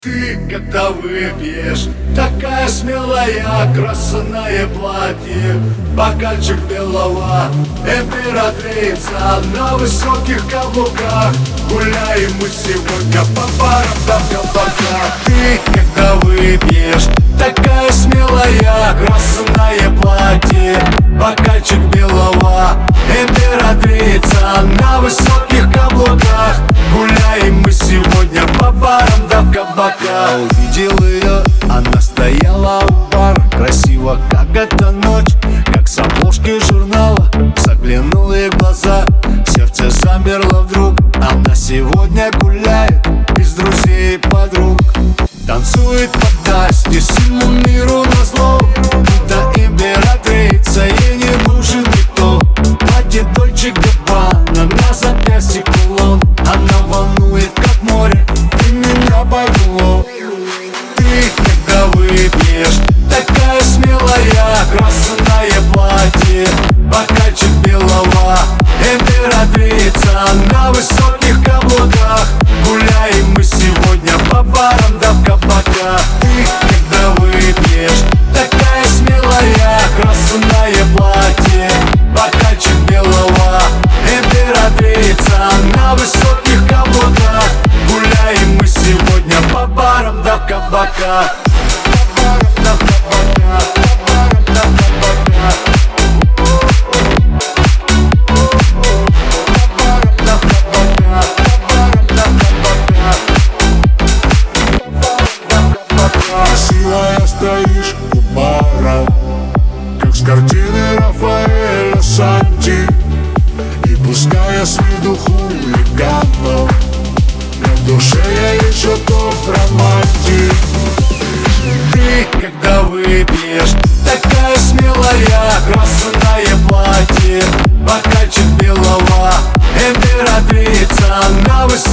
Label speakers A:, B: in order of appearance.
A: Ты, когда выпьешь, такая смелая, красное платье, бокальчик белого, императрица на высоких каблуках. Гуляем мы сегодня по барам да в кабаках. Ты, когда выпьешь, такая смелая, красное платье, бокальчик белого, императрица на высоких каблуках. Гуляем мы сегодня по барам да в кабаках.
B: Увидел ее, она стояла у бара, красиво, как эта ночь, как с обложки журнала. Заглянул ей в глаза, сердце замерло вдруг. Она сегодня гуляет без друзей и подруг, танцует подасть и всему миру назло. Это императрица, ей не нужен никто. Платье Дольче Габбана, на запястье кулон. Она волнует, как море, и меня повело.
A: Ты, когда выпьешь, такая смелая, красное платье, бокальчик белого, императрица на высоких каблуках. Гуляем мы сегодня по барам да в кабаках. Ты, когда выпьешь, такая смелая, красное платье, бокальчик белого, императрица на высоких каблуках. Гуляем мы сегодня по барам да в кабаках.
C: Красивая стоишь у бара, как с картины Рафаэля Санти. И пускай я с виду хулиганов, но в душе я еще тот романтик.
A: Ты, когда выпьешь, такая смелая, красное платье, бокальчик белого, императрица на высоких